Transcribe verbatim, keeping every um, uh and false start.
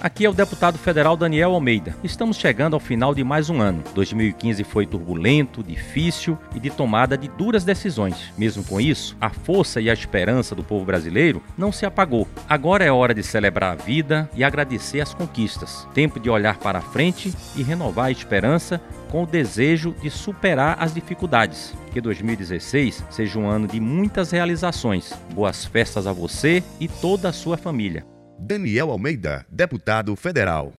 Aqui é o deputado federal Daniel Almeida. Estamos chegando ao final de mais um ano. dois mil e quinze foi turbulento, difícil e de tomada de duras decisões. Mesmo com isso, a força e a esperança do povo brasileiro não se apagou. Agora é hora de celebrar a vida e agradecer as conquistas. Tempo de olhar para a frente e renovar a esperança com o desejo de superar as dificuldades. Que dois mil e dezesseis seja um ano de muitas realizações. Boas festas a você e toda a sua família. Daniel Almeida, deputado federal.